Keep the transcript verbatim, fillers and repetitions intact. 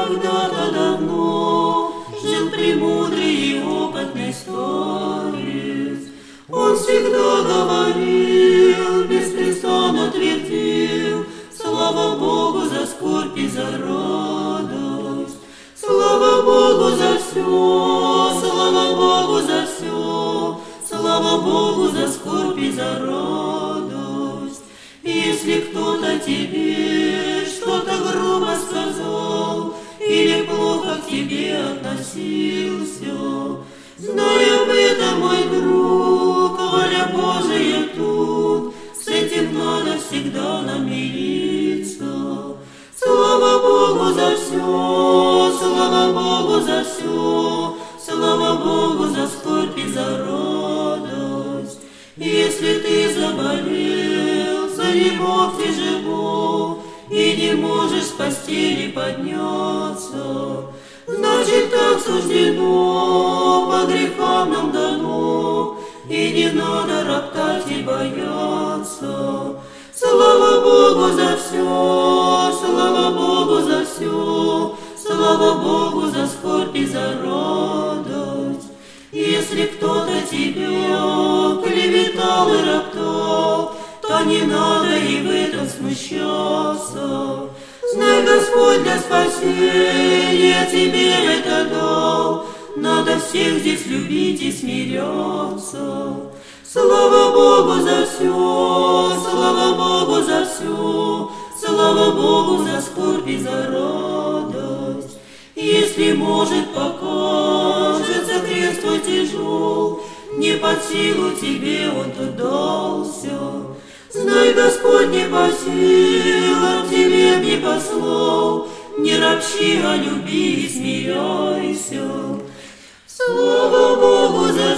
Когда-то давно жил премудрый и опытный старец. Он всегда говорил, беспрестанно твердил: слава Богу за скорбь и за радость, слава Богу за все, слава Богу за все, слава Богу за скорбь и за радость. Если кто-то тебе что-то грубо сказал или плохо к тебе относился, знай об этом, мой друг, воля Божия тут, с этим надо всегда нам мириться. Слава Богу за все, слава Богу за все, слава Богу за скорбь и за радость. Если ты заболел, за него тяжело, и не можешь с постели подняться, значит, так суждено, по грехам нам дано, и не надо роптать и бояться. Слава Богу за все, слава Богу за все, слава Богу за скорбь и за радость. Если кто-то тебя клеветал и роптал, то не надо и в этом смущаться. Знай, Господь для спасения тебе это дал, надо всех здесь любить и смиряться. Слава Богу за все, слава Богу за все, слава Богу за скорбь и за радость. Если, может, покажется крест твой тяжел, не под силу тебе он тут дался, знай, Господь не по силам тебе не послал, не ропщи, а люби и смиряйся. Слава Богу за